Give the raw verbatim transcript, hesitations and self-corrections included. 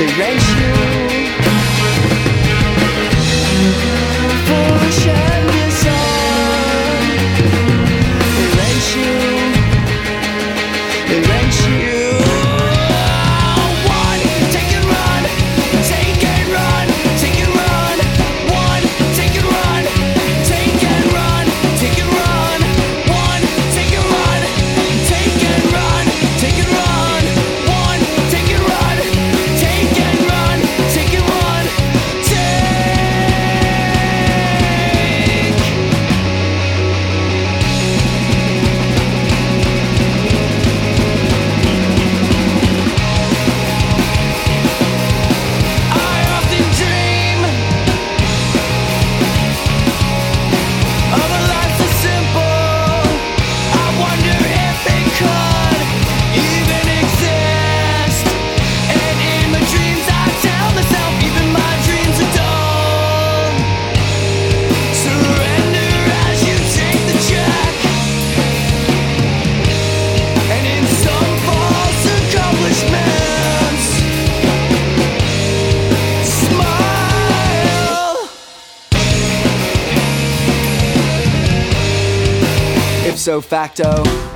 erase you. Push and disarm. Erase you. Erase you. One, take and run. Take and run. Take and run. One, take and run. Take and run. Take and run. One, take and run. Take and run. Take and run. One, take and run. Take and run. Take and run. I often dream of a life so simple. I wonder if it could even exist. And in my dreams I tell myself even my dreams are dull. Surrender as you take the check. And in some false accomplishments, smile. Ipso facto,